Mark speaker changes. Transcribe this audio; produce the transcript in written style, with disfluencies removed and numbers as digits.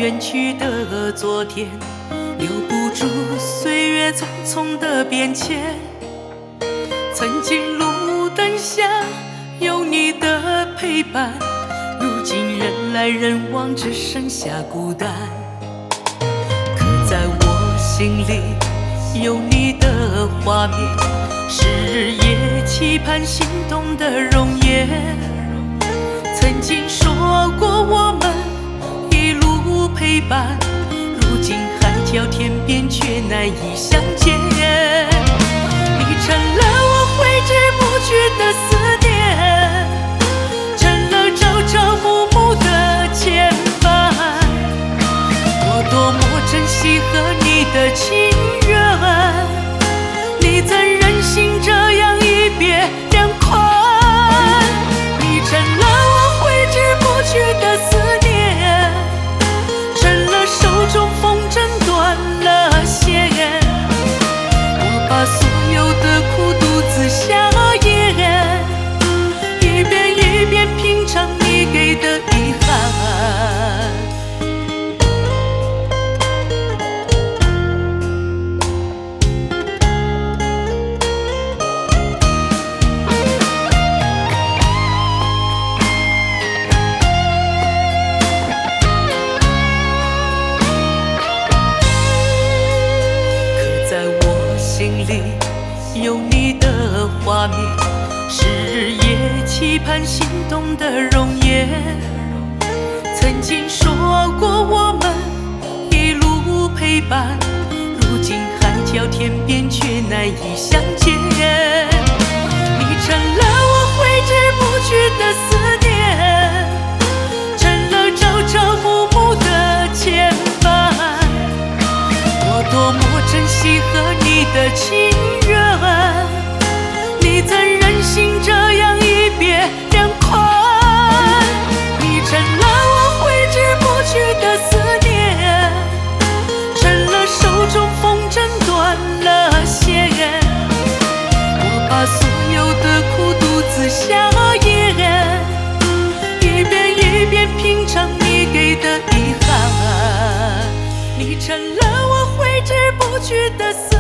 Speaker 1: 远去的昨天，留不住岁月匆匆的变迁。曾经路灯下有你的陪伴，如今人来人往，只剩下孤单。刻在我心里有你的画面，是日夜期盼心动的容颜。曾经说过我们一路陪伴，如今海角天边却难以相见。你成了我挥之不去的思念，成了朝朝暮暮的牵绊。我多么珍惜和你的情缘，你怎忍心这样一别两宽？你成了我挥之不去的思念，成了手中风筝断了线。我把所有的苦独自下咽，一遍一遍品尝你给的遗憾。心里有你的画面，是日夜期盼心动的容颜。曾经说过我们一路陪伴，如今海角天边却难以相见。你成了我挥之不去的思念，成了朝朝暮暮的牵绊。我多么珍惜和你的情缘，你怎忍心这样一别两宽？你成了我挥之不去的思念，成了手中风筝断了线。我把所有的苦独自下咽，一遍一遍品尝你给的遗憾。你成了我挥之不去的思念，